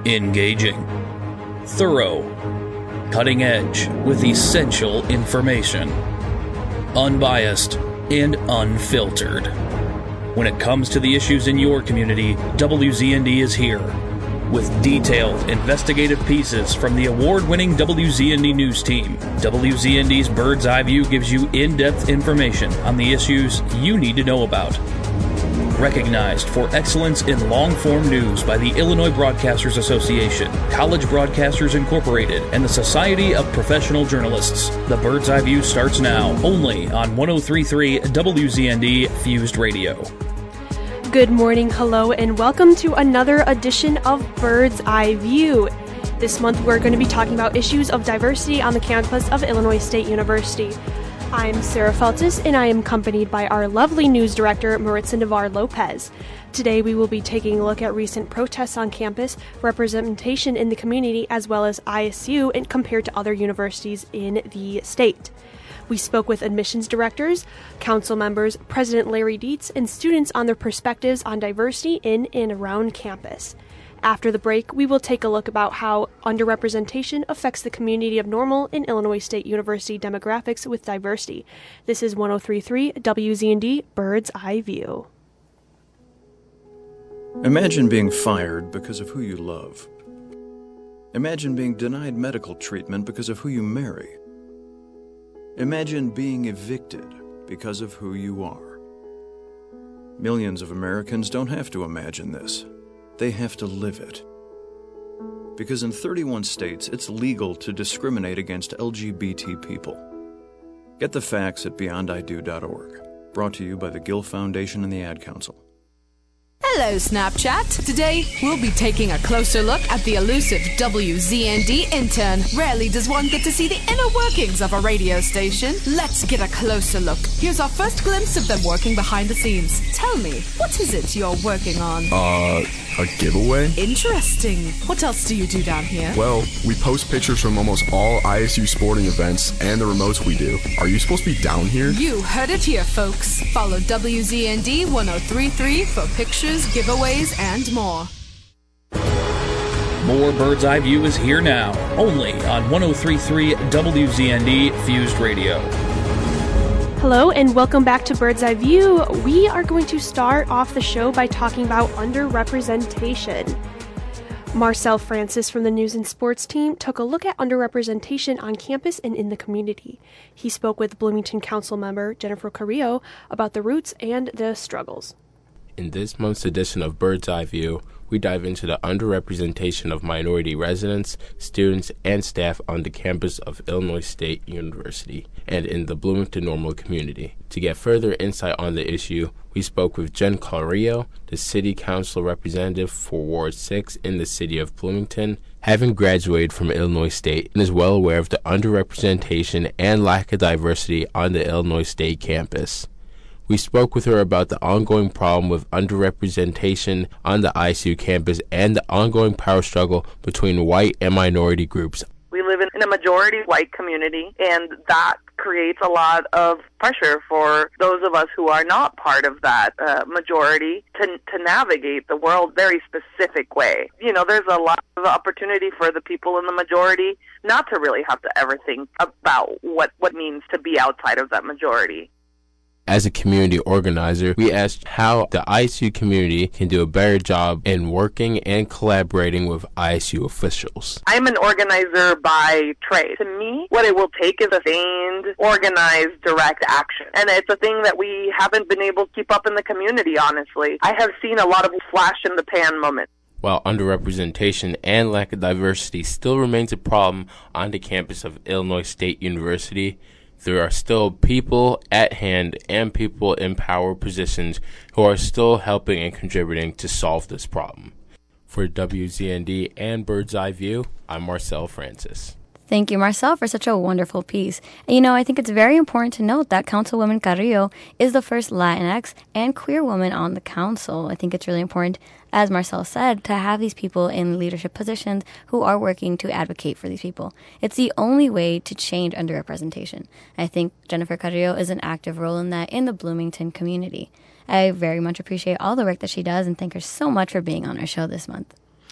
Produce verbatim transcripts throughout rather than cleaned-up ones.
Engaging, thorough, cutting edge with essential information, unbiased and unfiltered. When it comes to the issues in your community, W Z N D is here with detailed investigative pieces from the award-winning W Z N D News team. W Z N D's Bird's Eye View gives you in-depth information on the issues you need to know about. Recognized for excellence in long-form news by the Illinois Broadcasters Association, College Broadcasters Incorporated, and the Society of Professional Journalists, the Bird's Eye View starts now, only on one oh three point three W Z N D Fused Radio. Good morning, hello, and welcome to another edition of Bird's Eye View. This month we're going to be talking about issues of diversity on the campus of Illinois State University. I'm Sarah Feltis, and I am accompanied by our lovely news director, Maritza Navarre-Lopez. Today we will be taking a look at recent protests on campus, representation in the community, as well as I S U and compared to other universities in the state. We spoke with admissions directors, council members, President Larry Dietz, and students on their perspectives on diversity in and around campus. After the break, we will take a look about how underrepresentation affects the community of Normal and Illinois State University demographics with diversity. This is one oh three point three W Z N D Bird's Eye View. Imagine being fired because of who you love. Imagine being denied medical treatment because of who you marry. Imagine being evicted because of who you are. Millions of Americans don't have to imagine this. They have to live it. Because in thirty-one states, it's legal to discriminate against L G B T people. Get the facts at beyond I do dot org. Brought to you by the Gill Foundation and the Ad Council. Hello, Snapchat. Today, we'll be taking a closer look at the elusive W Z N D intern. Rarely does one get to see the inner workings of a radio station. Let's get a closer look. Here's our first glimpse of them working behind the scenes. Tell me, what is it you're working on? Uh, a giveaway? Interesting. What else do you do down here? Well, we post pictures from almost all I S U sporting events and the remotes we do. Are you supposed to be down here? You heard it here, folks. Follow W Z N D one oh three point three for pictures, giveaways, and more. More Bird's Eye View is here now, only on one oh three point three W Z N D Fused Radio. Hello and welcome back to Bird's Eye View. We are going to start off the show by talking about underrepresentation. Marcel Francis from the News and Sports team took a look at underrepresentation on campus and in the community. He spoke with Bloomington Council member Jennifer Carrillo about the roots and the struggles. In this month's edition of Bird's Eye View, we dive into the underrepresentation of minority residents, students, and staff on the campus of Illinois State University and in the Bloomington Normal community. To get further insight on the issue, we spoke with Jen Carrillo, the City Council representative for Ward six in the city of Bloomington, having graduated from Illinois State and is well aware of the underrepresentation and lack of diversity on the Illinois State campus. We spoke with her about the ongoing problem with underrepresentation on the I S U campus and the ongoing power struggle between white and minority groups. We live in a majority white community, and that creates a lot of pressure for those of us who are not part of that uh, majority to to navigate the world very specific way. You know, there's a lot of opportunity for the people in the majority not to really have to ever think about what, what it means to be outside of that majority. As a community organizer, we asked how the I S U community can do a better job in working and collaborating with I S U officials. I'm an organizer by trade. To me, what it will take is a sustained, organized, direct action. And it's a thing that we haven't been able to keep up in the community, honestly. I have seen a lot of flash-in-the-pan moments. While underrepresentation and lack of diversity still remains a problem on the campus of Illinois State University, there are still people at hand and people in power positions who are still helping and contributing to solve this problem. For W Z N D and Bird's Eye View, I'm Marcel Francis. Thank you, Marcel, for such a wonderful piece. And, you know, I think it's very important to note that Councilwoman Carrillo is the first Latinx and queer woman on the council. I think it's really important, as Marcel said, to have these people in leadership positions who are working to advocate for these people. It's the only way to change underrepresentation. I think Jennifer Carrillo is an active role in that in the Bloomington community. I very much appreciate all the work that she does and thank her so much for being on our show this month.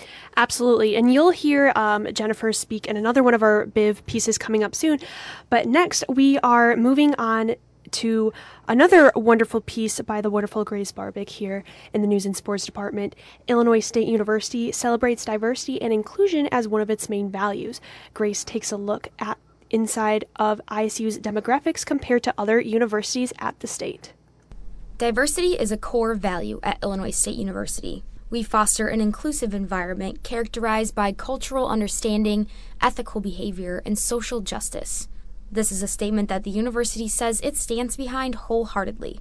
Absolutely. And you'll hear um, Jennifer speak in another one of our B I V pieces coming up soon. But next, we are moving on to another wonderful piece by the wonderful Grace Barbic here in the News and Sports Department. Illinois State University celebrates diversity and inclusion as one of its main values. Grace takes a look at inside of I S U's demographics compared to other universities at the state. Diversity is a core value at Illinois State University. We foster an inclusive environment characterized by cultural understanding, ethical behavior, and social justice. This is a statement that the university says it stands behind wholeheartedly.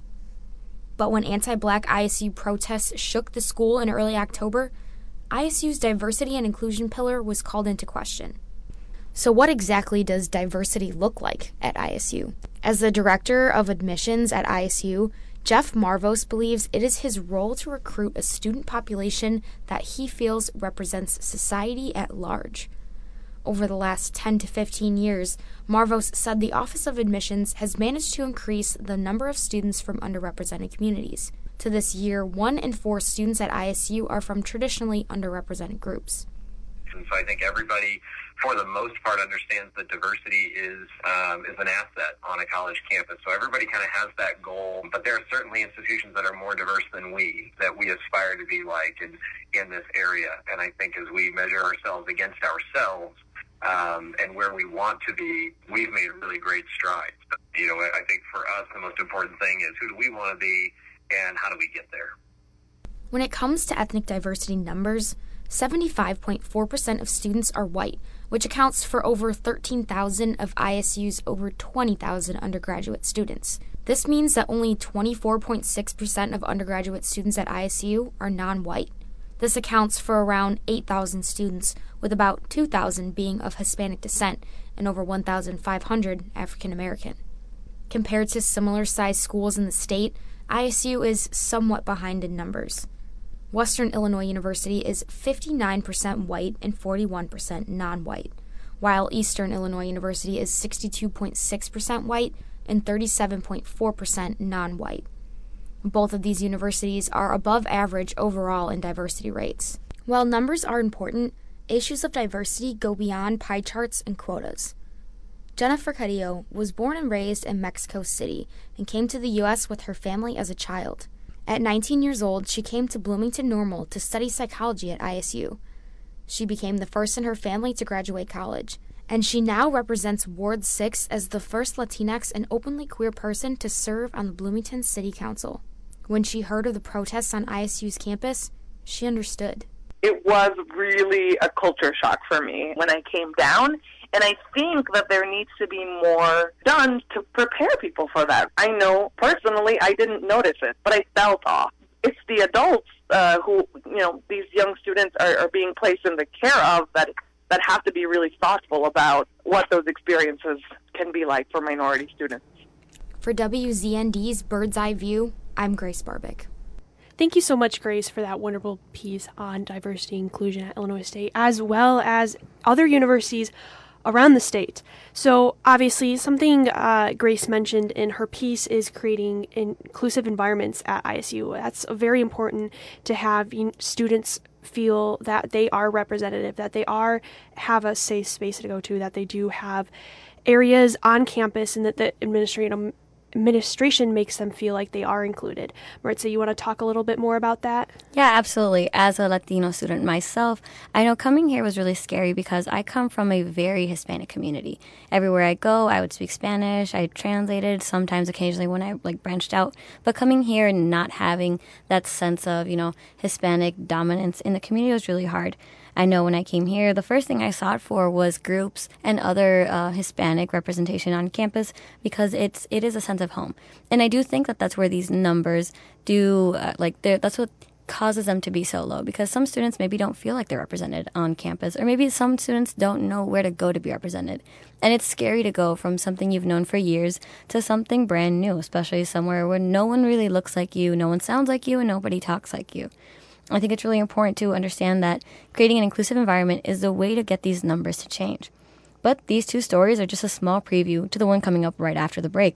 But when anti-Black I S U protests shook the school in early October, I S U's diversity and inclusion pillar was called into question. So what exactly does diversity look like at I S U? As the director of admissions at I S U, Jeff Marvos believes it is his role to recruit a student population that he feels represents society at large. Over the last ten to fifteen years, Marvos said the Office of Admissions has managed to increase the number of students from underrepresented communities. To this year, one in four students at I S U are from traditionally underrepresented groups. And so I think everybody, for the most part, understands that diversity is um, is an asset on a college campus. So everybody kind of has that goal, but there are certainly institutions that are more diverse than we, that we aspire to be like in, in this area. And I think as we measure ourselves against ourselves, Um, and where we want to be, we've made really great strides. You know, I think for us, the most important thing is who do we want to be and how do we get there? When it comes to ethnic diversity numbers, seventy-five point four percent of students are white, which accounts for over thirteen thousand of I S U's over twenty thousand undergraduate students. This means that only twenty-four point six percent of undergraduate students at I S U are non-white. This accounts for around eight thousand students, with about two thousand being of Hispanic descent and over one thousand five hundred African American. Compared to similar-sized schools in the state, I S U is somewhat behind in numbers. Western Illinois University is fifty-nine percent white and forty-one percent non-white, while Eastern Illinois University is sixty-two point six percent white and thirty-seven point four percent non-white. Both of these universities are above average overall in diversity rates. While numbers are important, issues of diversity go beyond pie charts and quotas. Jennifer Carrillo was born and raised in Mexico City and came to the U S with her family as a child. At nineteen years old, she came to Bloomington Normal to study psychology at I S U. She became the first in her family to graduate college, and she now represents Ward six as the first Latinx and openly queer person to serve on the Bloomington City Council. When she heard of the protests on I S U's campus, she understood. It was really a culture shock for me when I came down, and I think that there needs to be more done to prepare people for that. I know, personally, I didn't notice it, but I felt off. It's the adults uh, who, you know, these young students are, are being placed in the care of that that have to be really thoughtful about what those experiences can be like for minority students. For W Z N D's Bird's Eye View, I'm Grace Barbic. Thank you so much, Grace, for that wonderful piece on diversity and inclusion at Illinois State, as well as other universities around the state. So obviously something uh, Grace mentioned in her piece is creating inclusive environments at I S U. That's very important to have students feel that they are representative, that they are have a safe space to go to, that they do have areas on campus, and that the administrative administration makes them feel like they are included. Maritza, you want to talk a little bit more about that? Yeah, absolutely. As a Latino student myself, I know coming here was really scary because I come from a very Hispanic community. Everywhere I go, I would speak Spanish. I translated sometimes, occasionally when I like branched out. But coming here and not having that sense of, you know, Hispanic dominance in the community was really hard. I know when I came here, the first thing I sought for was groups and other uh, Hispanic representation on campus because it's it is a sense of home. And I do think that that's where these numbers do, uh, like, that's what causes them to be so low, because some students maybe don't feel like they're represented on campus, or maybe some students don't know where to go to be represented. And it's scary to go from something you've known for years to something brand new, especially somewhere where no one really looks like you, no one sounds like you, and nobody talks like you. I think it's really important to understand that creating an inclusive environment is the way to get these numbers to change. But these two stories are just a small preview to the one coming up right after the break.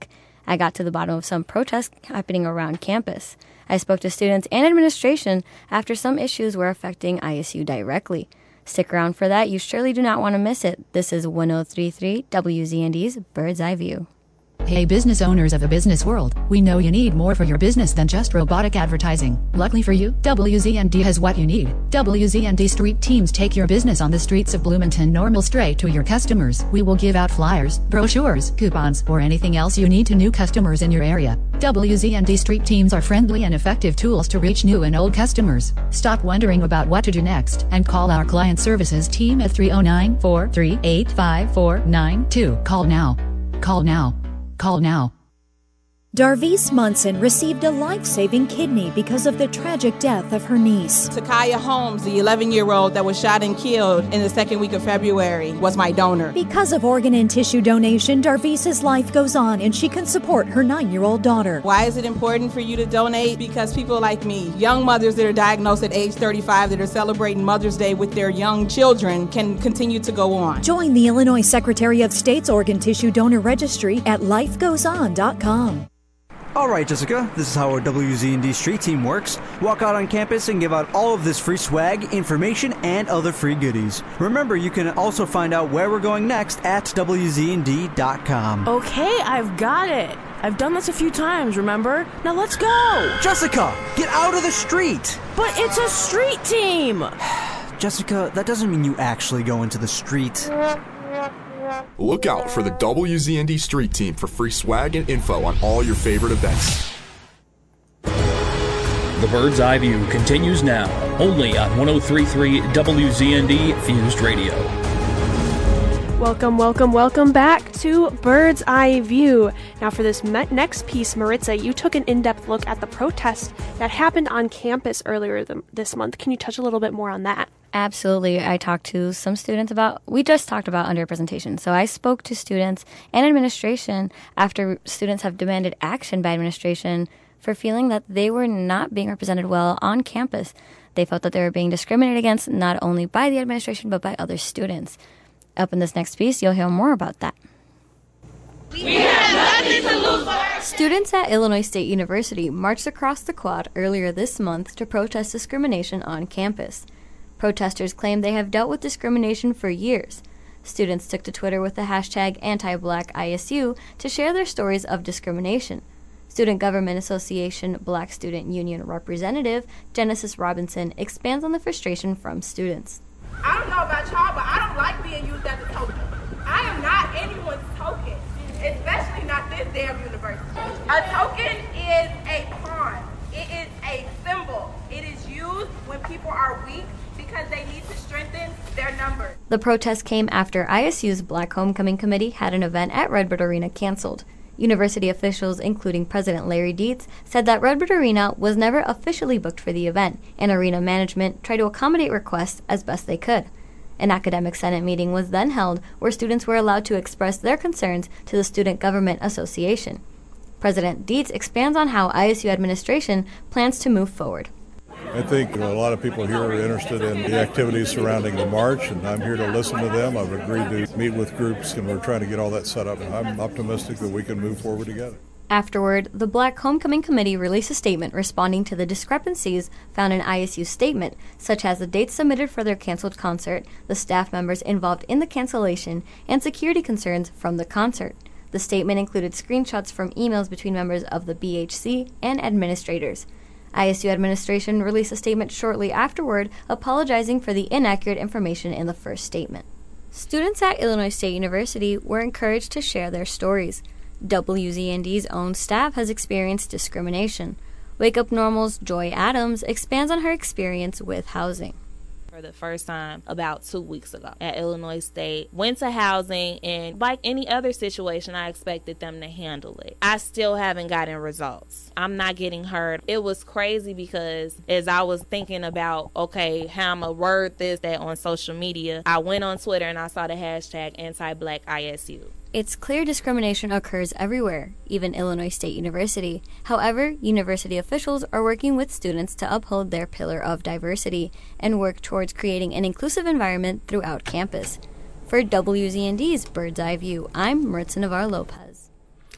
I got to the bottom of some protests happening around campus. I spoke to students and administration after some issues were affecting I S U directly. Stick around for that. You surely do not want to miss it. This is one oh three point three W Z N D's Bird's Eye View. Hey business owners of the business world, we know you need more for your business than just robotic advertising. Luckily for you, W Z N D has what you need. W Z N D Street Teams take your business on the streets of Bloomington normal straight to your customers. We will give out flyers, brochures, coupons, or anything else you need to new customers in your area. W Z N D Street Teams are friendly and effective tools to reach new and old customers. Stop wondering about what to do next and call our client services team at three oh nine, four three eight, five four nine two. Call now. Call now. Call now. Darvise Munson received a life-saving kidney because of the tragic death of her niece. Takaya Holmes, the eleven-year-old that was shot and killed in the second week of February, was my donor. Because of organ and tissue donation, Darvise's life goes on and she can support her nine-year-old daughter. Why is it important for you to donate? Because people like me, young mothers that are diagnosed at age thirty-five that are celebrating Mother's Day with their young children, can continue to go on. Join the Illinois Secretary of State's Organ Tissue Donor Registry at life goes on dot com. All right, Jessica, this is how our W Z N D Street Team works. Walk out on campus and give out all of this free swag, information, and other free goodies. Remember, you can also find out where we're going next at W Z N D dot com. Okay, I've got it. I've done this a few times, remember? Now let's go! Jessica, get out of the street! But it's a street team! Jessica, that doesn't mean you actually go into the street. Look out for the W Z N D Street Team for free swag and info on all your favorite events. The Bird's Eye View continues now, only on one oh three point three W Z N D Fused Radio. Welcome, welcome, welcome back to Bird's Eye View. Now for this me- next piece, Maritza, you took an in-depth look at the protest that happened on campus earlier th- this month. Can you touch a little bit more on that? Absolutely. I talked to some students about, we just talked about underrepresentation. So I spoke to students and administration after students have demanded action by administration for feeling that they were not being represented well on campus. They felt that they were being discriminated against not only by the administration but by other students. Up in this next piece, you'll hear more about that. We have nothing to lose but Students at Illinois State University marched across the quad earlier this month to protest discrimination on campus. Protesters claim they have dealt with discrimination for years. Students took to Twitter with the hashtag anti-Black I S U to share their stories of discrimination. Student Government Association Black Student Union representative Genesis Robinson expands on the frustration from students. I don't know about y'all, but I don't like being used as a token. I am not anyone's token, especially not this damn university. A token is a pawn. It is a symbol. It is used when people are weak because they need to strengthen their numbers. The protest came after I S U's Black Homecoming Committee had an event at Redbird Arena canceled. University officials, including President Larry Dietz, said that Redbird Arena was never officially booked for the event, and arena management tried to accommodate requests as best they could. An academic senate meeting was then held where students were allowed to express their concerns to the Student Government Association. President Dietz expands on how I S U administration plans to move forward. I think you know, a lot of people here are interested in the activities surrounding the march, and I'm here to listen to them. I've agreed to meet with groups, and we're trying to get all that set up. And I'm optimistic that we can move forward together. Afterward, the Black Homecoming Committee released a statement responding to the discrepancies found in I S U's statement, such as the dates submitted for their canceled concert, the staff members involved in the cancellation, and security concerns from the concert. The statement included screenshots from emails between members of the B H C and administrators. I S U administration released a statement shortly afterward apologizing for the inaccurate information in the first statement. Students at Illinois State University were encouraged to share their stories. W Z N D's own staff has experienced discrimination. Wake Up Normal's Joy Adams expands on her experience with housing. For the first time about two weeks ago at Illinois State. Went to housing, and like any other situation, I expected them to handle it. I still haven't gotten results. I'm not getting heard. It was crazy because as I was thinking about, okay, how I'm going to word this that on social media, I went on Twitter and I saw the hashtag anti-Black I S U. It's clear discrimination occurs everywhere, even Illinois State University. However, university officials are working with students to uphold their pillar of diversity and work towards creating an inclusive environment throughout campus. For W Z N D's Bird's Eye View, I'm Maritza Navarro Lopez.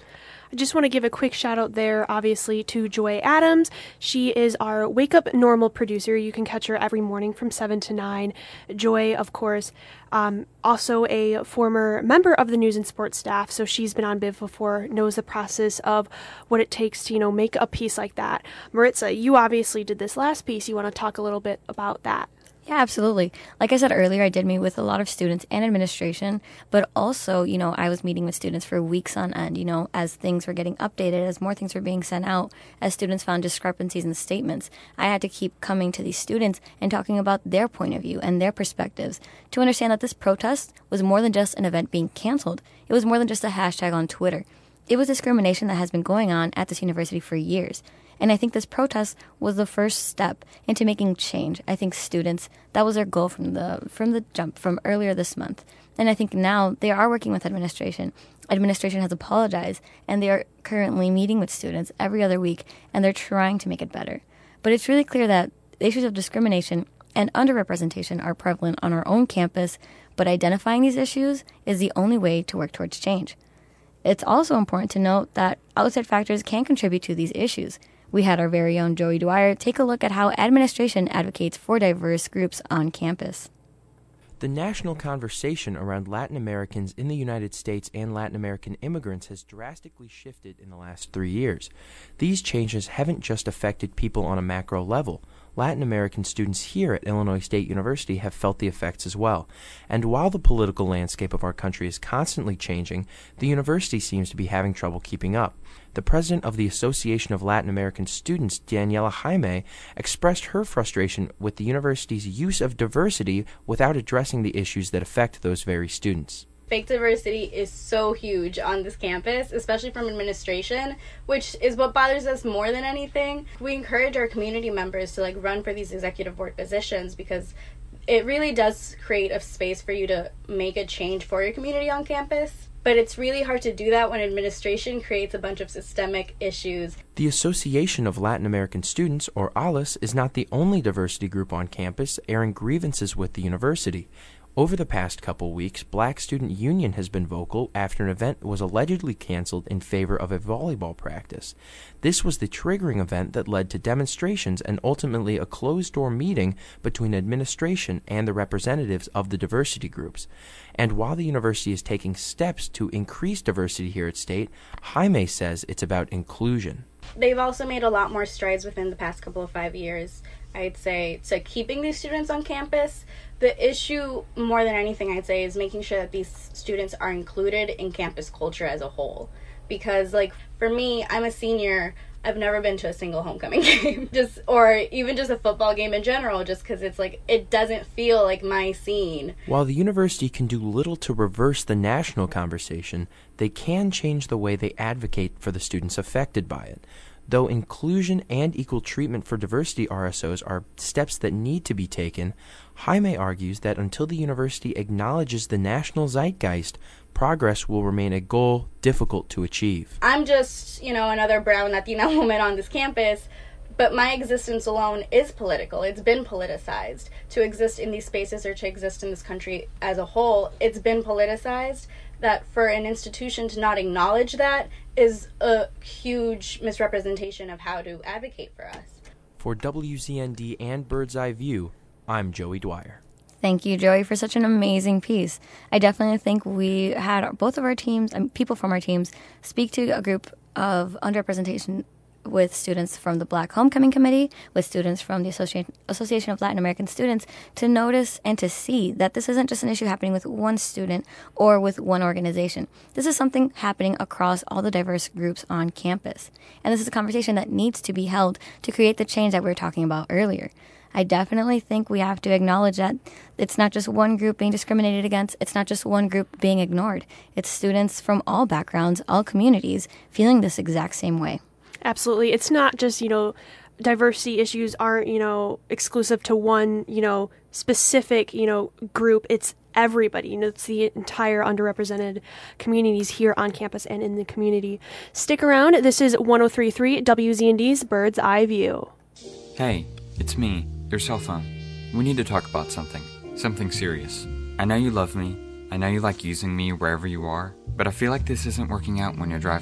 I just want to give a quick shout out there, obviously, to Joy Adams. She is our Wake Up Normal producer. You can catch her every morning from seven to nine. Joy, of course, um, also a former member of the news and sports staff, so she's been on B I V before, knows the process of what it takes to, you know, make a piece like that. Maritza, you obviously did this last piece. You want to talk a little bit about that? Yeah, absolutely. Like I said earlier, I did meet with a lot of students and administration, but also, you know, I was meeting with students for weeks on end, you know, as things were getting updated, as more things were being sent out, as students found discrepancies in the statements. I had to keep coming to these students and talking about their point of view and their perspectives to understand that this protest was more than just an event being canceled. It was more than just a hashtag on Twitter. It was discrimination that has been going on at this university for years. And I think this protest was the first step into making change. I think students, that was their goal from the from the jump, from earlier this month. And I think now they are working with administration. Administration has apologized, and they are currently meeting with students every other week, and they're trying to make it better. But it's really clear that issues of discrimination and underrepresentation are prevalent on our own campus, but identifying these issues is the only way to work towards change. It's also important to note that outside factors can contribute to these issues. We had our very own Joey Dwyer take a look at how administration advocates for diverse groups on campus. The national conversation around Latin Americans in the United States and Latin American immigrants has drastically shifted in the last three years. These changes haven't just affected people on a macro level. Latin American students here at Illinois State University have felt the effects as well. And while the political landscape of our country is constantly changing, the university seems to be having trouble keeping up. The president of the Association of Latin American Students, Daniela Jaime, expressed her frustration with the university's use of diversity without addressing the issues that affect those very students. Fake diversity is so huge on this campus, especially from administration, which is what bothers us more than anything. We encourage our community members to like run for these executive board positions because it really does create a space for you to make a change for your community on campus. But it's really hard to do that when administration creates a bunch of systemic issues. The Association of Latin American Students, or A L A S, is not the only diversity group on campus airing grievances with the university. Over the past couple weeks, Black Student Union has been vocal after an event was allegedly canceled in favor of a volleyball practice. This was the triggering event that led to demonstrations and ultimately a closed-door meeting between administration and the representatives of the diversity groups. And while the university is taking steps to increase diversity here at State, Jaime says it's about inclusion. They've also made a lot more strides within the past couple of five years, I'd say, to keeping these students on campus. The issue, more than anything, I'd say, is making sure that these students are included in campus culture as a whole. Because, like, for me, I'm a senior. I've never been to a single homecoming game, just or even just a football game in general, just because it's like, it doesn't feel like my scene. While the university can do little to reverse the national conversation, they can change the way they advocate for the students affected by it. Though inclusion and equal treatment for diversity R S Os are steps that need to be taken, Jaime argues that until the university acknowledges the national zeitgeist, progress will remain a goal difficult to achieve. I'm just, you know, another brown Latina woman on this campus, but my existence alone is political. It's been politicized. To exist in these spaces or to exist in this country as a whole, it's been politicized. That for an institution to not acknowledge that is a huge misrepresentation of how to advocate for us. For W Z N D and Bird's Eye View, I'm Joey Dwyer. Thank you, Joey, for such an amazing piece. I definitely think we had both of our teams, and people from our teams, speak to a group of underrepresentation with students from the Black Homecoming Committee, with students from the Association Association of Latin American Students, to notice and to see that this isn't just an issue happening with one student or with one organization. This is something happening across all the diverse groups on campus. And this is a conversation that needs to be held to create the change that we were talking about earlier. I definitely think we have to acknowledge that it's not just one group being discriminated against, it's not just one group being ignored. It's students from all backgrounds, all communities, feeling this exact same way. Absolutely. It's not just, you know, diversity issues aren't, you know, exclusive to one, you know, specific, you know, group. It's everybody. You know, it's the entire underrepresented communities here on campus and in the community. Stick around. This is one oh three point three W Z N D's Bird's Eye View. Hey, it's me, your cell phone. We need to talk about something. Something serious. I know you love me. I know you like using me wherever you are, but I feel like this isn't working out when you're driving.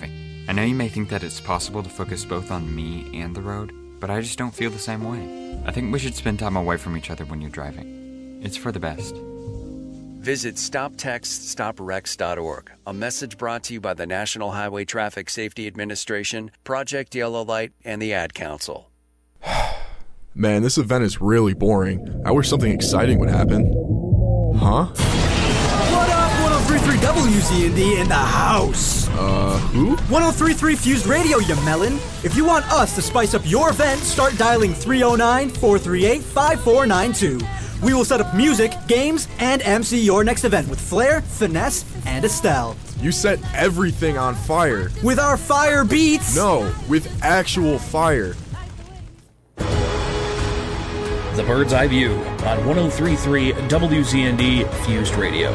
I know you may think that it's possible to focus both on me and the road, but I just don't feel the same way. I think we should spend time away from each other when you're driving. It's for the best. Visit stop text stop wrecks dot org. A message brought to you by the National Highway Traffic Safety Administration, Project Yellow Light, and the Ad Council. Man, this event is really boring. I wish something exciting would happen. Huh? What up, one oh three point three W Z N D in the house? Uh, who? one oh three point three Fused Radio, you melon. If you want us to spice up your event, start dialing three oh nine, four three eight, five four nine two. We will set up music, games, and M C your next event with Flair, Finesse, and Estelle. You set everything on fire. With our fire beats? No, with actual fire. The Bird's Eye View on one oh three point three W Z N D Fused Radio.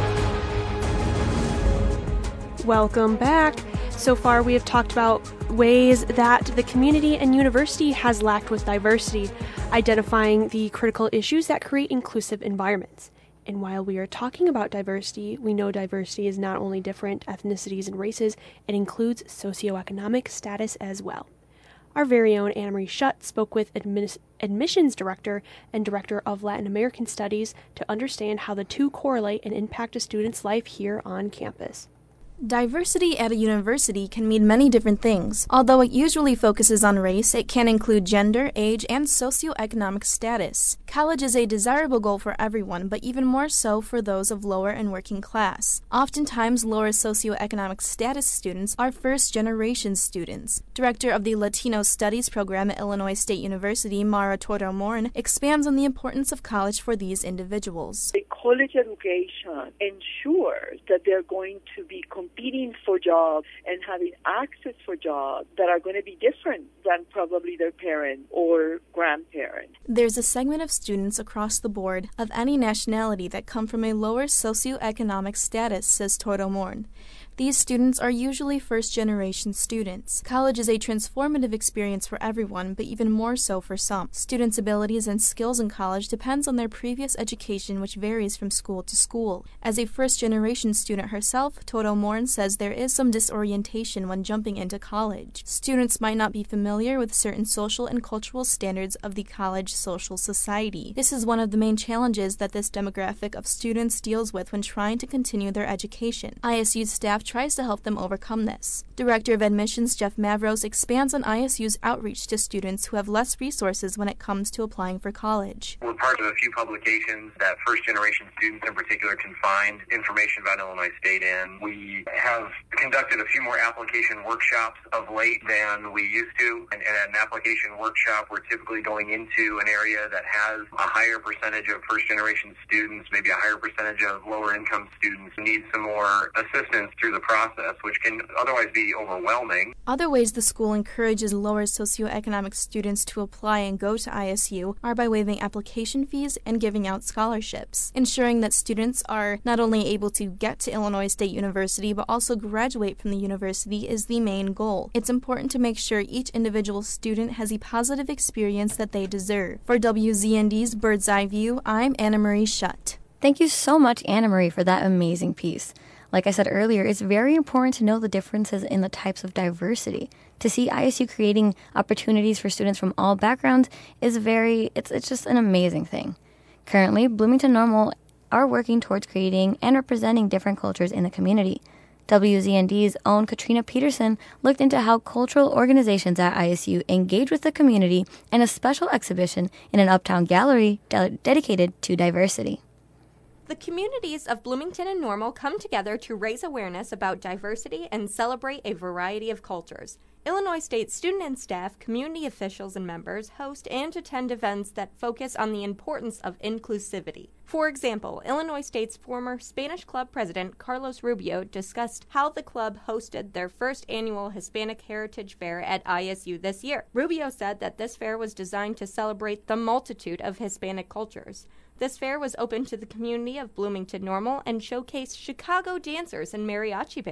Welcome back. So far, we have talked about ways that the community and university has lacked with diversity, identifying the critical issues that create inclusive environments. And while we are talking about diversity, we know diversity is not only different ethnicities and races, it includes socioeconomic status as well. Our very own Anna Marie Schutt spoke with admis- admissions director and director of Latin American Studies to understand how the two correlate and impact a student's life here on campus. Diversity at a university can mean many different things. Although it usually focuses on race, it can include gender, age, and socioeconomic status. College is a desirable goal for everyone, but even more so for those of lower and working class. Oftentimes, lower socioeconomic status students are first-generation students. Director of the Latino Studies program at Illinois State University, Mara Toro-Morn, expands on the importance of college for these individuals. The college education ensures that they're going to be competing for jobs and having access for jobs that are going to be different than probably their parents or grandparents. There's a segment of students across the board of any nationality that come from a lower socioeconomic status, says Toro-Morn. These students are usually first-generation students. College is a transformative experience for everyone, but even more so for some. Students' abilities and skills in college depends on their previous education, which varies from school to school. As a first-generation student herself, Toro-Morn says there is some disorientation when jumping into college. Students might not be familiar with certain social and cultural standards of the college social society. This is one of the main challenges that this demographic of students deals with when trying to continue their education. I S U's staff tries to help them overcome this. Director of Admissions Jeff Mavros expands on I S U's outreach to students who have less resources when it comes to applying for college. We're part of a few publications that first-generation students in particular can find information about Illinois State in. We have conducted a few more application workshops of late than we used to. And, and at an application workshop, we're typically going into an area that has a higher percentage of first-generation students, maybe a higher percentage of lower-income students who need some more assistance through the process, which can otherwise be overwhelming. Other ways the school encourages lower socioeconomic students to apply and go to I S U are by waiving application fees and giving out scholarships. Ensuring that students are not only able to get to Illinois State University, but also graduate from the university is the main goal. It's important to make sure each individual student has a positive experience that they deserve. For W Z N D's Bird's Eye View, I'm Anna Marie Schutt. Thank you so much, Anna Marie, for that amazing piece. Like I said earlier, it's very important to know the differences in the types of diversity. To see I S U creating opportunities for students from all backgrounds is very, it's it's just an amazing thing. Currently, Bloomington Normal are working towards creating and representing different cultures in the community. W Z N D's own Katrina Peterson looked into how cultural organizations at I S U engage with the community in a special exhibition in an uptown gallery de- dedicated to diversity. The communities of Bloomington and Normal come together to raise awareness about diversity and celebrate a variety of cultures. Illinois State student and staff, community officials, and members host and attend events that focus on the importance of inclusivity. For example, Illinois State's former Spanish Club president, Carlos Rubio, discussed how the club hosted their first annual Hispanic Heritage Fair at I S U this year. Rubio said that this fair was designed to celebrate the multitude of Hispanic cultures. This fair was open to the community of Bloomington Normal and showcased Chicago dancers and mariachi bands.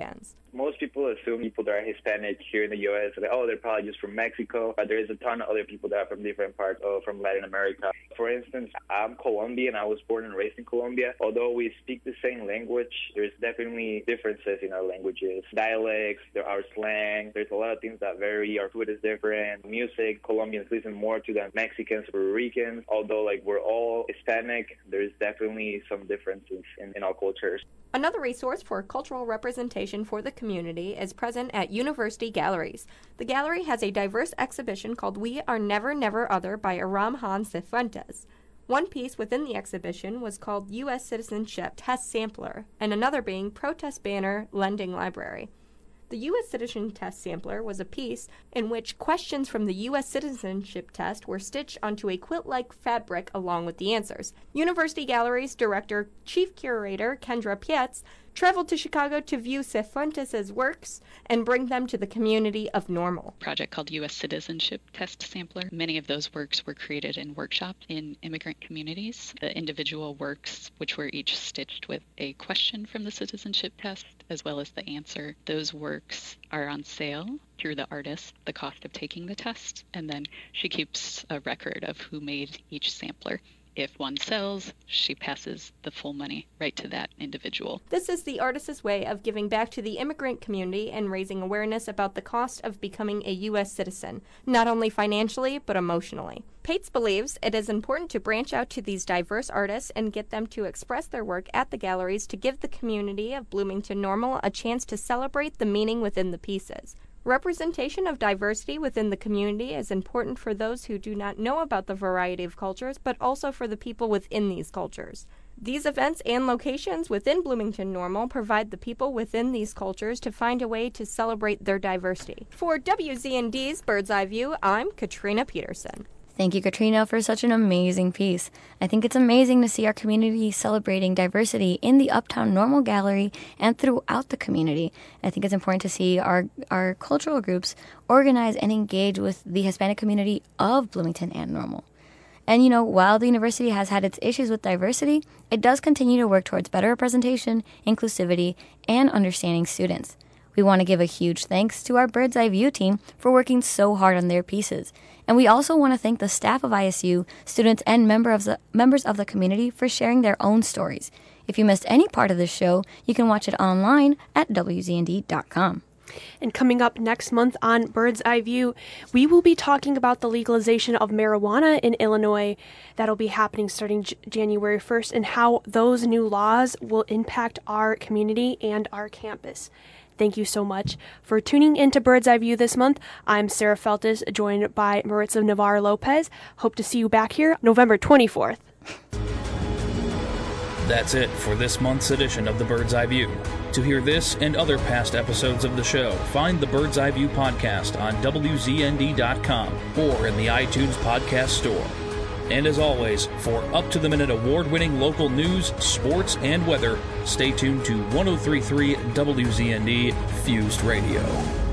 Most people assume people that are Hispanic here in the U S, like, oh, they're probably just from Mexico, but there is a ton of other people that are from different parts of from Latin America. For instance, I'm Colombian. I was born and raised in Colombia. Although we speak the same language, there's definitely differences in our languages. Dialects, there are slang. There's a lot of things that vary. Our food is different. Music, Colombians listen more to than Mexicans, Puerto Ricans. Although, like, we're all Hispanic, there's definitely some differences in, in our cultures. Another resource for cultural representation for the community is present at University Galleries. The gallery has a diverse exhibition called We Are Never Never Other by Aram Han Cifuentes. One piece within the exhibition was called U S Citizenship Test Sampler, and another being Protest Banner Lending Library. The U S Citizen Test Sampler was a piece in which questions from the U S citizenship test were stitched onto a quilt-like fabric along with the answers. University Galleries Director Chief Curator Kendra Pietz traveled to Chicago to view Cifuentes' works and bring them to the community of Normal. A project called U S Citizenship Test Sampler. Many of those works were created and workshopped in immigrant communities. The individual works, which were each stitched with a question from the citizenship test, as well as the answer, those works are on sale through the artist, the cost of taking the test, and then she keeps a record of who made each sampler. If one sells, she passes the full money right to that individual. This is the artist's way of giving back to the immigrant community and raising awareness about the cost of becoming a U S citizen, not only financially, but emotionally. Pates believes it is important to branch out to these diverse artists and get them to express their work at the galleries to give the community of Bloomington Normal a chance to celebrate the meaning within the pieces. Representation of diversity within the community is important for those who do not know about the variety of cultures, but also for the people within these cultures. These events and locations within Bloomington Normal provide the people within these cultures to find a way to celebrate their diversity. For W Z N D's Bird's Eye View, I'm Katrina Peterson. Thank you, Katrina, for such an amazing piece. I think it's amazing to see our community celebrating diversity in the Uptown Normal Gallery and throughout the community. I think it's important to see our, our cultural groups organize and engage with the Hispanic community of Bloomington and Normal. And, you know, while the university has had its issues with diversity, it does continue to work towards better representation, inclusivity, and understanding students. We want to give a huge thanks to our Bird's Eye View team for working so hard on their pieces. And we also want to thank the staff of I S U, students, and member of the, members of the community for sharing their own stories. If you missed any part of this show, you can watch it online at W Z N D dot com. And coming up next month on Bird's Eye View, we will be talking about the legalization of marijuana in Illinois. That'll be happening starting J- January first, and how those new laws will impact our community and our campus. Thank you so much for tuning into Bird's Eye View this month. I'm Sarah Feltis, joined by Maritza Navarro-Lopez. Hope to see you back here November twenty-fourth. That's it for this month's edition of the Bird's Eye View. To hear this and other past episodes of the show, find the Bird's Eye View podcast on W Z N D dot com or in the iTunes podcast store. And as always, for up-to-the-minute award-winning local news, sports, and weather, stay tuned to one oh three point three W Z N D Fused Radio.